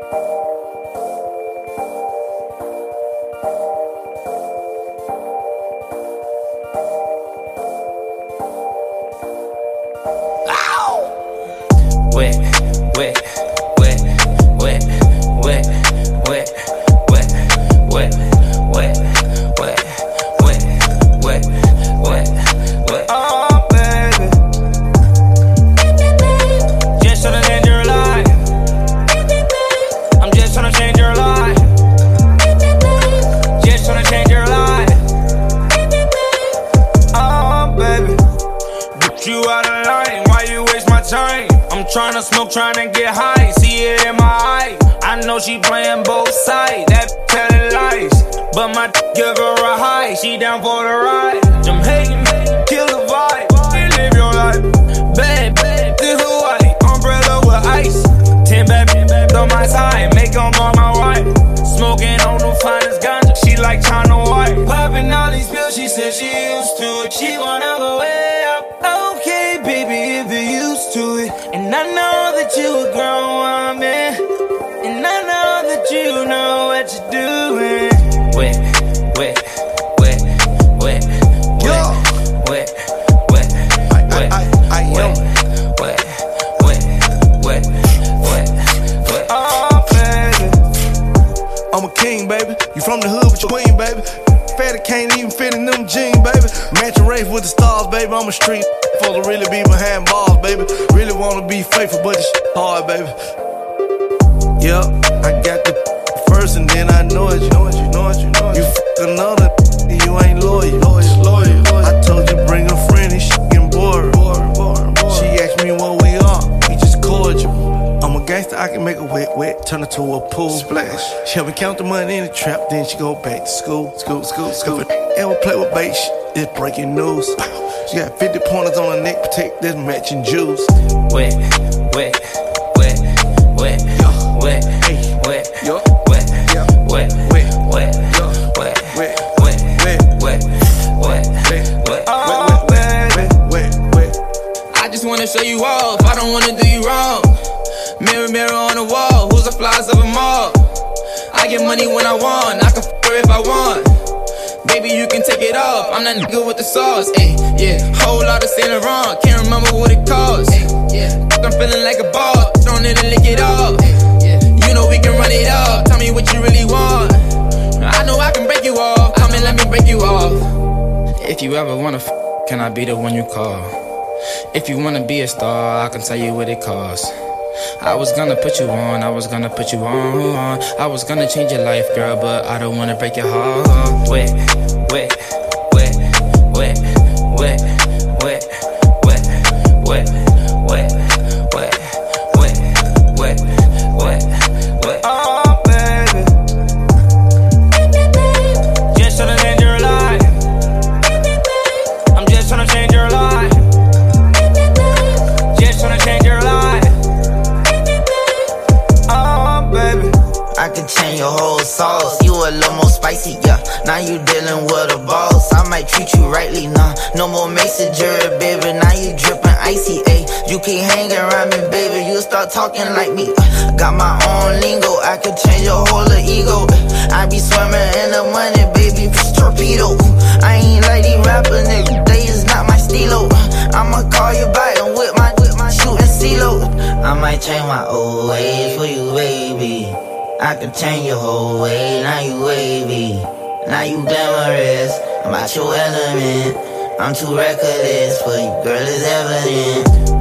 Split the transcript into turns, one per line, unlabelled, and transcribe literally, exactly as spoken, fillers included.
Wet, wet, wet, wet, wet, wet, wet, wet, wet, wet, wet, wet, wet, wet. Oh, baby, just tryna change your life. I'm just tryna change your life. Just tryna change your life. Oh, baby, put you out of line. Why you waste my time? I'm tryna smoke, tryna get high, see it in my eye. I know she playing both sides, that telling lies. But my give her a high, she down for the ride. I'm hating, kill the vibe, live your life. Bad, bad, this Hawaii, umbrella with ice. Ten bad bitches on my side, make them all my wife. Smoking on the finest ganja, she like China White. Popping all these pills, she said she used to it. She wanna go way up. Okay, baby, if you're used to it. And I know that you a grown woman, and I know that you know what you're doing. Wet, wet, wet, wet, wet, wet, wet, wet, wet, wet, wet, wet, wet, wet. Oh, baby,
I'm a king, baby. You from the hood with your queen, baby. Fatty can't even fit in them jeans, baby. Match a race with the stars, baby. I'm a street supposed to really be behind bars, baby. Really wanna be faithful, but it's hard, baby. Yep, I got the first and then I know it. You know it, you know it, you know it. You f another, you ain't loyal. Loyal, loyal, loyal. I told you bring a friend, and she getting bored. bored, bored, bored. She asked me what we are, we just cordial. I'm a gangster, I can make a wet, wet, turn it to a pool. Splash. She help me count the money in the trap, then she go back to school. School, school, school. If I ever play with bait, it's breaking news. She got fifty pointers on her neck, protect this matching juice.
Wet, wet, wet, wet, wet, wet, wet, wet, wet, wet, wet, wet, wet, wet, wet, wet, wet. Oh, baby,
I just wanna show you off, I don't wanna do you wrong. Mirror, mirror on the wall, who's the flies of them all? I get money when I want, I can f her if I want. Baby, you can take it off, I'm that nigga with the sauce, ayy, yeah. Whole lot of Saint Laurent, can't remember what it cost, ayy, yeah. I'm feeling like a ball, don't need to lick it off, yeah. You know we can run it up, tell me what you really want. I know I can break you off, come and let me break you off. If you ever wanna f, can I be the one you call? If you wanna be a star, I can tell you what it costs. I was gonna put you on, I was gonna put you on. I was gonna change your life, girl, but I don't wanna break your heart.
Wet, wet, wet, wet, wet, wet, wet, wet, wet, wet, wet, wet, wet, wet. Oh, baby, just tryna change your life. I'm just tryna change your life. Just tryna change your life.
I can change your whole sauce. You a little more spicy, yeah. Now you dealing with a boss. I might treat you rightly, nah. No more messenger, baby. Now you dripping icy, ayy. You keep hanging around me, baby. You start talking like me. Uh, got my own lingo. I can change your whole ego. I be swimming in the money, baby. Torpedo. I ain't like these rappers, nigga. They is not my stilo. I'ma call you back and whip my whip my shooting CeeLo. I might change my old ways for you, baby. I can change your whole way, now you wavy. Now you glamorous, I'm out your element. I'm too reckless for you, girl, it's evident.